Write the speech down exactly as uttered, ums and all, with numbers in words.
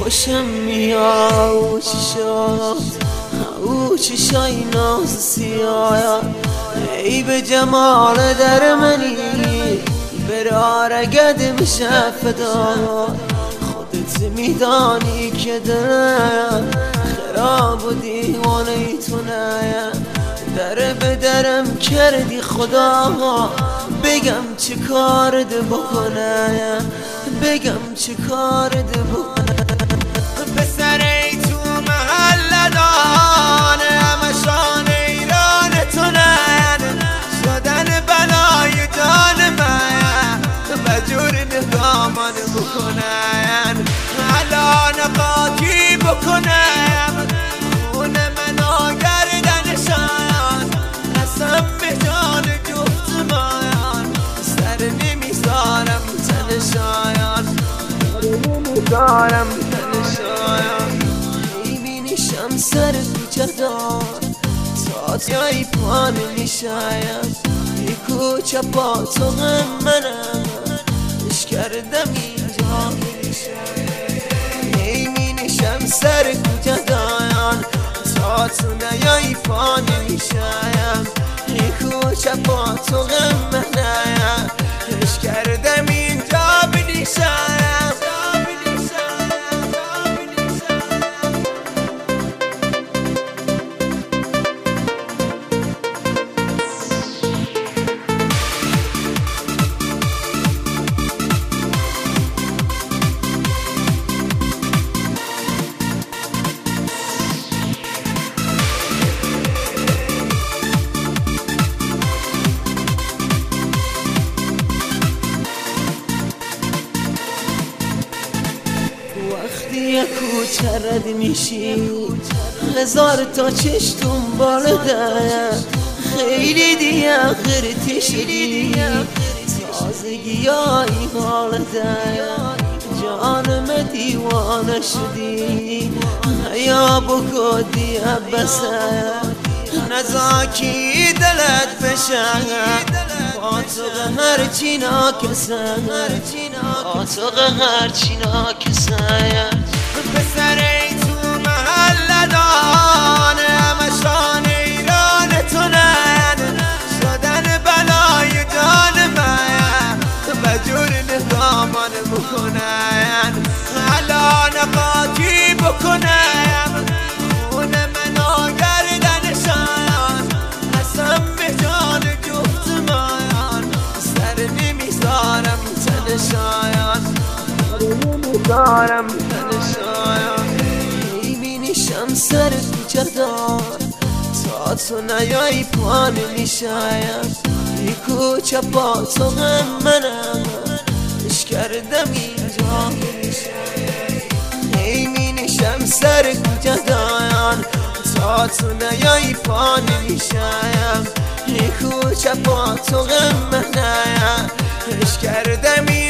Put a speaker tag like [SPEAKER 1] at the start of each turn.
[SPEAKER 1] خوشم میاد او چشات، او چشای ناز سیاه، ای به جمال در منی برا رگد میشه فدا. خودت میدانی که دلم خراب و دیوانه ای تو نیم، در به درم کردی خدا، بگم چه کار ده بکنم، بگم چه کار ده بکنم.
[SPEAKER 2] پسر ای تو محل دان همشان ایران تو نین، شدن بلای جان من بجور نگامان بکنن، الان قاطی بکنم خون من آگردنشان، قسم به جان جفت مایان سر نمیذارم تنشایان، سر نمیذارم تنشایان.
[SPEAKER 1] میبینیشم سر کوچه دار تا تیای پا نمیشایم، ای کوچه با تو غم منم اش کردم اینجا میبینیشم سر کوچه داران تا تو نیای پا نمیشایم، ای کوچه با تو غم منم اش کردم اینجا بنیشایم. وقتی کوچه رد میشی هزار تا چش دنبال ده، خیلی دیگه غیرتی شدی تازگی های حال ده، جانم دیوانه شدی یا بکدی عبسه، نزاکی دلت بشه با تو هرچی ناکسه، با تو هرچی ناکسه.
[SPEAKER 2] پسر ای تو محل دان همشان ایران تو نین، شدن بلای جان من بجور نگامان بکنن، الان قاطی بکنم خون من آگردنشان، قسم به جان جفت مایان سر نمیذارم تنشایان، سر نمیذارم تنشایان.
[SPEAKER 1] میبینیشم سر کوچه دار تا تو نیای پا نمیشایم، ای کوچه با تو غم منم اش کردم اینجا میبینیشم سر کوچه داران تا تو نیای پا نمیشایم، ای کوچه با تو غم منم اش کردم